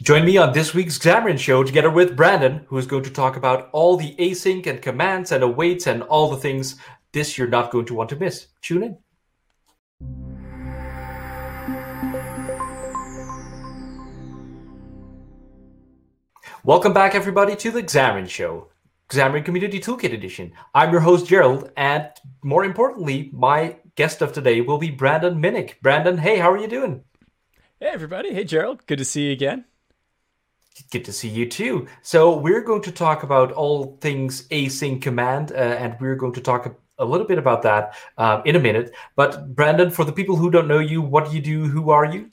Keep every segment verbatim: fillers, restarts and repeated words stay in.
Join me on this week's Xamarin Show together with Brandon, who is going to talk about all the async and commands and awaits and all the things this you're not going to want to miss. Tune in. Welcome back, everybody, to the Xamarin Show, Xamarin Community Toolkit Edition. I'm your host, Gerald, and more importantly, my guest of today will be Brandon Minnick. Brandon, hey, how are you doing? Hey, everybody. Hey, Gerald. Good to see you again. Good to see you too. So we're going to talk about all things async command, uh, and we're going to talk a little bit about that uh, in a minute. But Brandon, for the people who don't know you, what do you do? Who are you?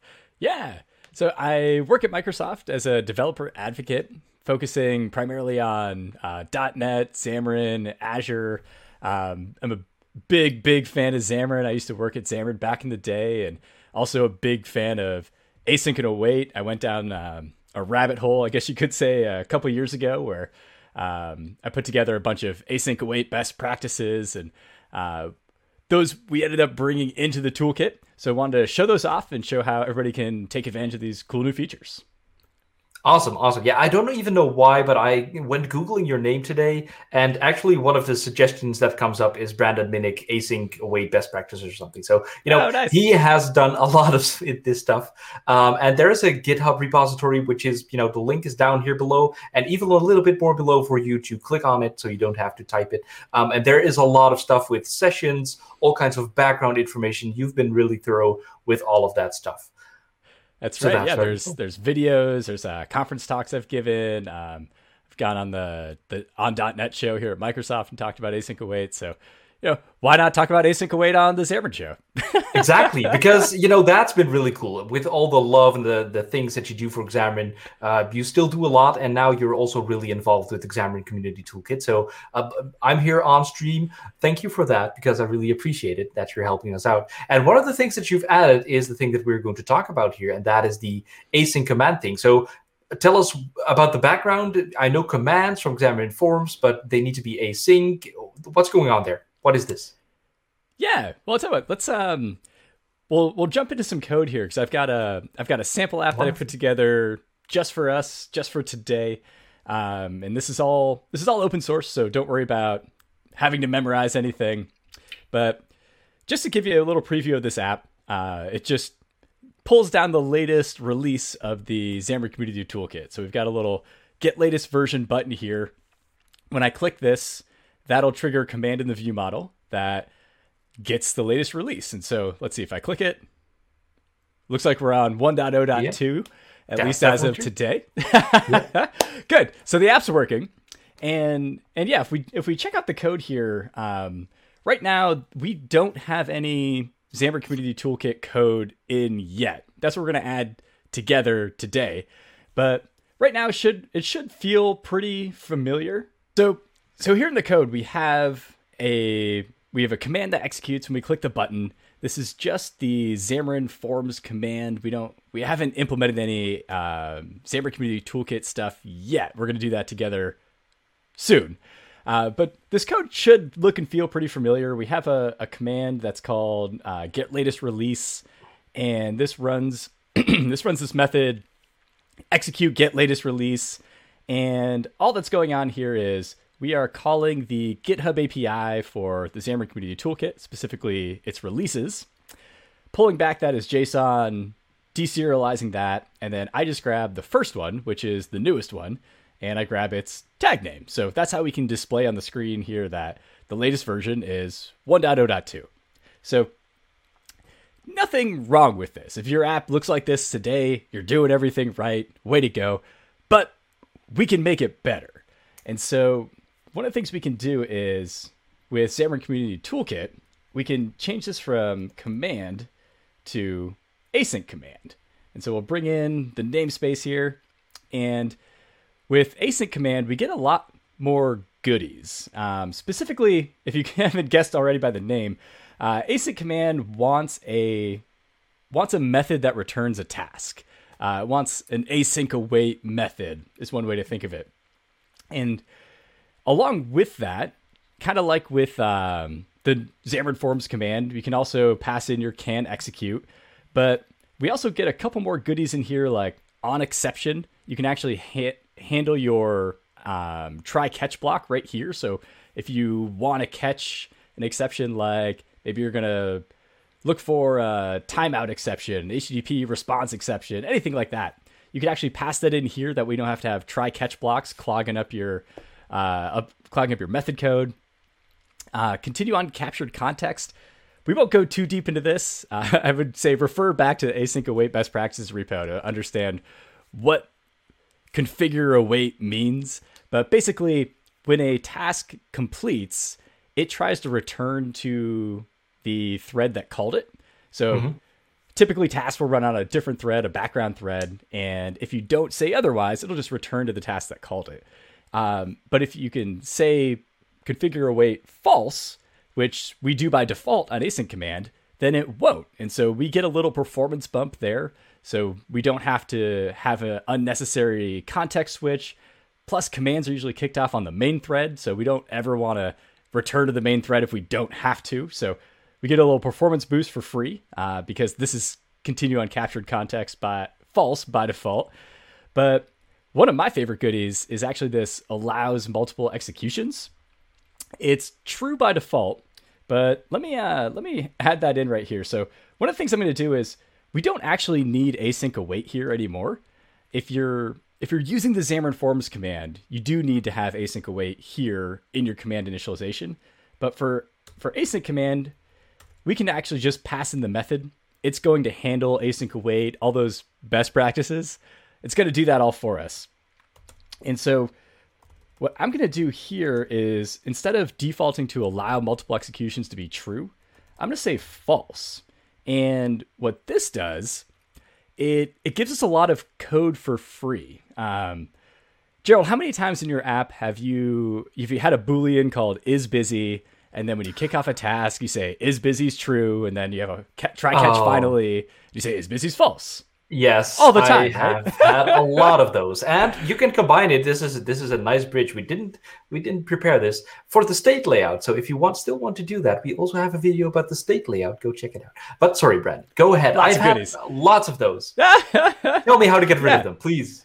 Yeah. So I work at Microsoft as a developer advocate, focusing primarily on uh, .NET, Xamarin, Azure. Um, I'm a big, big fan of Xamarin. I used to work at Xamarin back in the day, and also a big fan of async and await. I went down um, a rabbit hole, I guess you could say, a couple years ago, where um, I put together a bunch of async await best practices, and uh, those we ended up bringing into the toolkit. So I wanted to show those off and show how everybody can take advantage of these cool new features. Awesome, awesome. Yeah, I don't even know why, but I went Googling your name today, and actually one of the suggestions that comes up is Brandon Minnick, async await best practices or something. So, you know, oh, nice. He has done a lot of this stuff. Um, and there is a GitHub repository, which is, you know, the link is down here below, and even a little bit more below for you to click on it so you don't have to type it. Um, and there is a lot of stuff with sessions, all kinds of background information. You've been really thorough with all of that stuff. That's right. So that's yeah, there's cool. there's videos, there's uh, conference talks I've given. Um, I've gone on the the on .NET show here at Microsoft and talked about async await. So, you know, why not talk about async await on the Xamarin show? Exactly, because, you know, that's been really cool. With all the love and the, the things that you do for Xamarin, uh, you still do a lot, and now you're also really involved with the Xamarin Community Toolkit. So uh, I'm here on stream. Thank you for that, because I really appreciate it that you're helping us out. And one of the things that you've added is the thing that we're going to talk about here, and that is the async command thing. So tell us about the background. I know commands from Xamarin Forms, but they need to be async. What's going on there? What is this? Yeah, well, I'll tell you what. Let's um, we'll we'll jump into some code here, because I've got a I've got a sample app that I put together just for us, just for today, um, and this is all this is all open source, so don't worry about having to memorize anything. But just to give you a little preview of this app, uh, it just pulls down the latest release of the Xamarin Community Toolkit. So we've got a little Get Latest Version button here. When I click this, that'll trigger a command in the view model that gets the latest release. And so let's see if I click it. Looks like we're on one point oh point two, yeah. at That's least as of true. today. Yeah. Good. So the app's working. And and yeah, if we if we check out the code here, um, right now we don't have any Xamarin Community Toolkit code in yet. That's what we're going to add together today. But right now it should it should feel pretty familiar. So So here in the code, we have a we have a command that executes when we click the button. This is just the Xamarin Forms command. We don't we haven't implemented any uh, Xamarin Community Toolkit stuff yet. We're going to do that together soon. Uh, but this code should look and feel pretty familiar. We have a, a command that's called uh, get latest release, and this runs this runs this method execute get latest release, and all that's going on here is we are calling the GitHub A P I for the Xamarin Community Toolkit, specifically its releases, pulling back that as JSON, deserializing that, and then I just grab the first one, which is the newest one, and I grab its tag name. So that's how we can display on the screen here that the latest version is one point oh point two. So nothing wrong with this. If your app looks like this today, you're doing everything right, way to go, but we can make it better. And so one of the things we can do is with Xamarin Community Toolkit, we can change this from command to async command. And so we'll bring in the namespace here. And with async command, we get a lot more goodies. Um, specifically, if you haven't guessed already by the name, uh, async command wants a wants a method that returns a task. Uh, it wants an async await method is one way to think of it. And along with that, kind of like with um, the Xamarin Forms command, we can also pass in your can execute, but we also get a couple more goodies in here, like on exception, you can actually ha- handle your um, try catch block right here. So if you want to catch an exception, like maybe you're going to look for a timeout exception, H T T P response exception, anything like that, you can actually pass that in here that we don't have to have try catch blocks clogging up your uh, up, clogging up your method code. Uh, continue on captured context. We won't go too deep into this. Uh, I would say refer back to the async await best practices repo to understand what configure await means. But basically, when a task completes, it tries to return to the thread that called it. So mm-hmm. typically tasks will run on a different thread, a background thread. And if you don't say otherwise, it'll just return to the task that called it. Um, but if you can say configure await false, which we do by default on async command, then it won't. And so we get a little performance bump there. So we don't have to have an unnecessary context switch. Plus commands are usually kicked off on the main thread. So we don't ever want to return to the main thread if we don't have to. So we get a little performance boost for free uh, because this is continue on captured context by false by default. But one of my favorite goodies is actually this allows multiple executions. It's true by default, but let me uh, let me add that in right here. So one of the things I'm going to do is we don't actually need async await here anymore. If you're if you're using the Xamarin Forms command, you do need to have async await here in your command initialization. But for for async command, we can actually just pass in the method. It's going to handle async await, all those best practices. It's going to do that all for us. And so what I'm going to do here is instead of defaulting to allow multiple executions to be true, I'm going to say false. And what this does, it it gives us a lot of code for free. Um, Gerald, how many times in your app have you, if you had a Boolean called is busy, and then when you kick off a task, you say is busy's true, and then you have a try catch oh. finally, you say is busy's false. Yes, all the time. I have right? had a lot of those, and you can combine it. This is this is a nice bridge. We didn't we didn't prepare this for the state layout. So if you want still want to do that, we also have a video about the state layout. Go check it out. But sorry, Brandon, go ahead. Lots I've of had lots of those. Tell me how to get rid yeah. of them, please.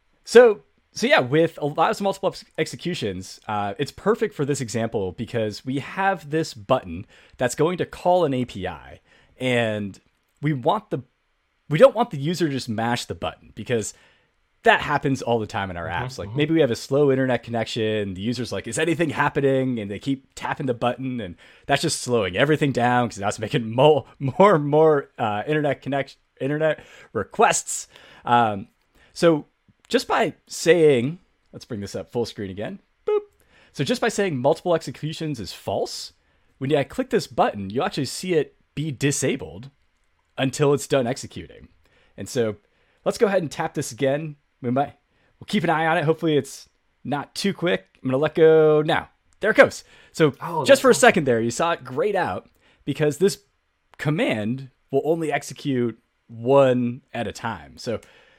So so yeah, with allows multiple ex- executions, uh, it's perfect for this example because we have this button that's going to call an A P I, and we want the We don't want the user to just mash the button because that happens all the time in our apps. Like maybe we have a slow internet connection. The user's like, is anything happening? And they keep tapping the button and that's just slowing everything down because now it's making more, more and more uh, internet connect, internet requests. Um, so just by saying, let's bring this up full screen again. Boop. So just by saying multiple executions is false, when I click this button, you'll actually see it be disabled until it's done executing. And so let's go ahead and tap this again. We might, we'll keep an eye on it. Hopefully it's not too quick. I'm going to let go now. There it goes. So oh, just for a second there, you saw it grayed out because this command will only execute one at a time. So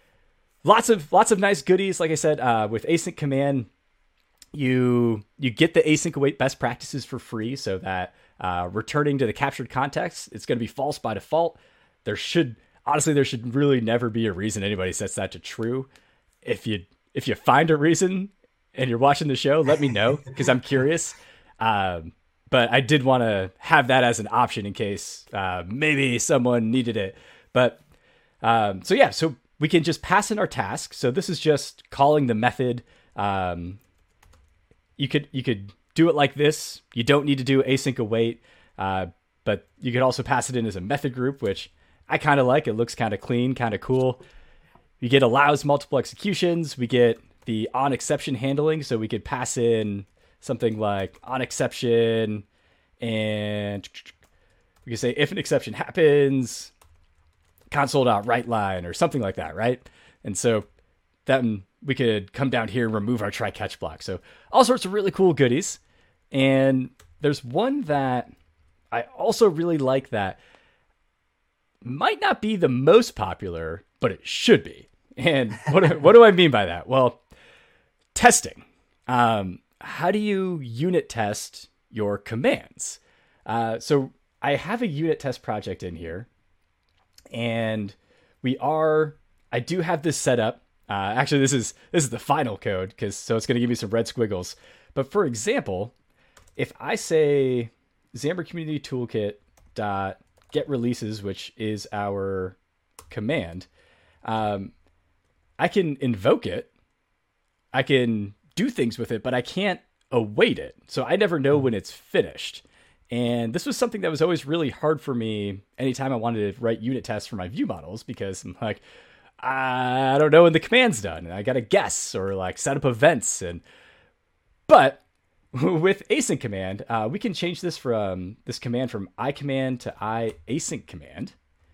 lots of, lots of nice goodies. Like I said, uh, with async command, you, you get the async await best practices for free so that uh, returning to the captured context, it's going to be false by default. There should, honestly, there should really never be a reason anybody sets that to true. If you if you find a reason and you're watching the show, let me know because I'm curious. Um, but I did want to have that as an option in case uh, maybe someone needed it. But um, so yeah, so we can just pass in our task. So this is just calling the method. Um, you could you could do it like this. You don't need to do async await, uh, but you could also pass it in as a method group, which I kind of like. It looks kind of clean, kind of cool. We get allows multiple executions. We get the on exception handling. So we could pass in something like on exception and we could say if an exception happens, console.write line or something like that, right? And so then we could come down here and remove our try catch block. So all sorts of really cool goodies. And there's one that I also really like that might not be the most popular, but it should be. And what, what do I mean by that? Well, testing. Um, how do you unit test your commands? Uh, so I have a unit test project in here, and we are I do have this set up. Uh, actually, this is this is the final code, because so it's going to give me some red squiggles. But for example, if I say Xamarin Community Toolkit dot get releases, which is our command, um, I can invoke it. I can do things with it, but I can't await it. So I never know when it's finished. And this was something that was always really hard for me anytime I wanted to write unit tests for my view models, because I'm like, I don't know when the command's done, and I got to guess or like set up events. And but with async command, uh, we can change this from this command from iCommand to iAsync command.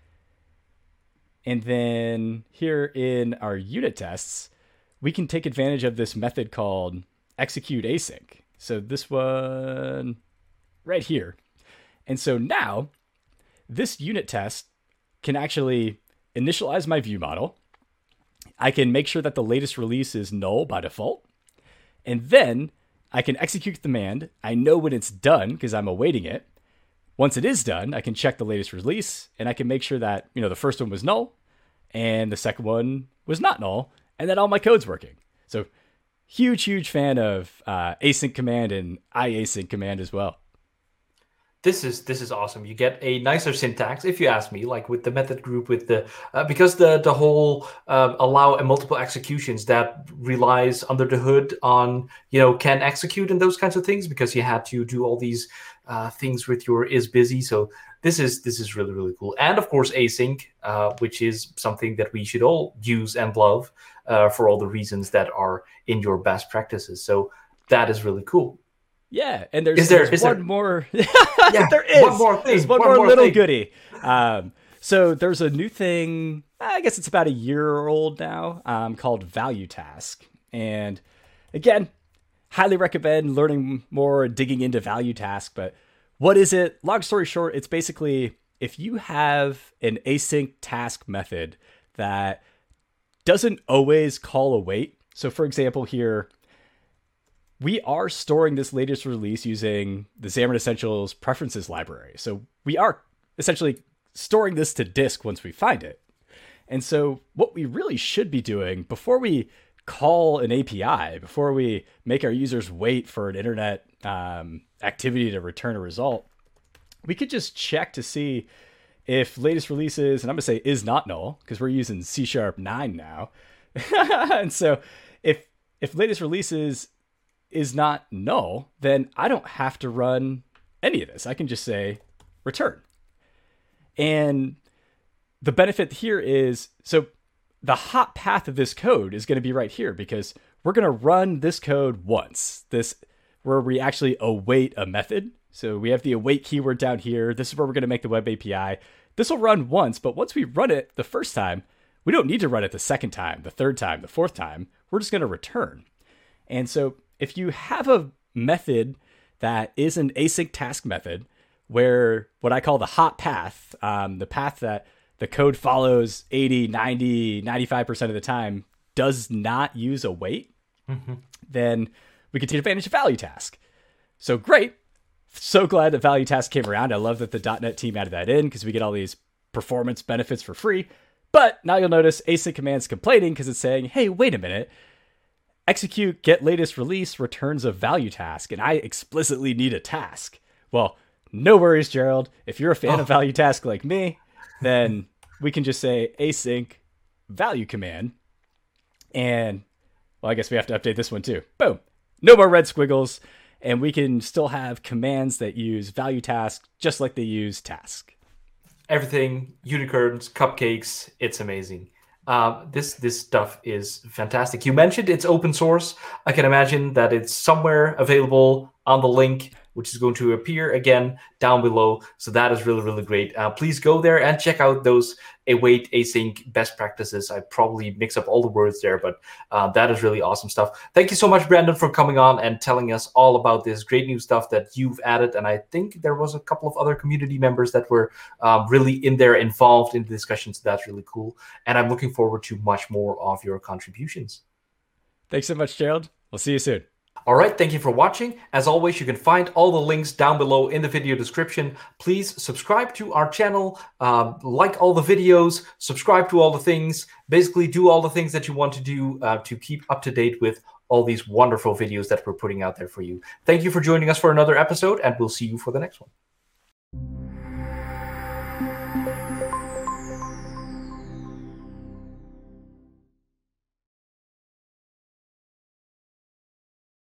And then here in our unit tests, we can take advantage of this method called execute async. So this one right here. And so now this unit test can actually initialize my view model. I can make sure that the latest release is null by default. And then I can execute the command. I know when it's done because I'm awaiting it. Once it is done, I can check the latest release, and I can make sure that, you know, the first one was null and the second one was not null, and that all my code's working. So huge, huge fan of uh, async command and iasync command as well. This is this is awesome. You get a nicer syntax, if you ask me, like with the method group, with the uh, because the the whole uh, allow a multiple executions that relies under the hood on, you know, can execute and those kinds of things, because you had to do all these uh, things with your is busy. So this is this is really really cool. And of course async, uh, which is something that we should all use and love uh, for all the reasons that are in your best practices. So that is really cool. Yeah, and there's, is there, there's is one there... more. yeah, there is one more thing. There's one, one more, more little thing. goodie. Um, so there's a new thing. I guess it's about a year old now, um, called Value Task. And again, highly recommend learning more, digging into Value Task. But what is it? Long story short, it's basically if you have an async task method that doesn't always call await. So for example, here, we are storing this latest release using the Xamarin Essentials preferences library. So we are essentially storing this to disk once we find it. And so what we really should be doing before we call an A P I, before we make our users wait for an internet um, activity to return a result, we could just check to see if latest releases, and I'm going to say is not null because we're using C sharp nine now. And so if if latest releases is not null, then I don't have to run any of this. I can just say return. And the benefit here is, so the hot path of this code is going to be right here, because we're going to run this code once, this where we actually await a method. So we have the await keyword down here. This is where we're going to make the web A P I. This will run once, but once we run it the first time, we don't need to run it the second time, the third time, the fourth time. We're just going to return. And so if you have a method that is an async task method, where what I call the hot path, um, the path that the code follows eighty, ninety, ninety-five percent of the time, does not use await, mm-hmm. then we can take advantage of Value Task. So great. So glad that Value Task came around. I love that the dot net team added that in, because we get all these performance benefits for free. But now you'll notice async command's complaining because it's saying, hey, wait a minute. Execute get latest release returns a value task, and I explicitly need a task. Well, no worries, Gerald. If you're a fan oh. of value task like me, then we can just say async value command. And, well, I guess we have to update this one too. Boom. No more red squiggles. And we can still have commands that use value task just like they use task. Everything, unicorns, cupcakes, it's amazing. Uh, this this stuff is fantastic. You mentioned it's open source. I can imagine that it's somewhere available on the link, which is going to appear again down below. So that is really, really great. Uh, please go there and check out those await async best practices. I probably mix up all the words there, but uh, that is really awesome stuff. Thank you so much, Brandon, for coming on and telling us all about this great new stuff that you've added. And I think there was a couple of other community members that were um, really in there involved in the discussion. So that's really cool. And I'm looking forward to much more of your contributions. Thanks so much, Gerald. We'll see you soon. All right, thank you for watching. As always, you can find all the links down below in the video description. Please subscribe to our channel, uh, like all the videos, subscribe to all the things, basically do all the things that you want to do uh, to keep up to date with all these wonderful videos that we're putting out there for you. Thank you for joining us for another episode, and we'll see you for the next one.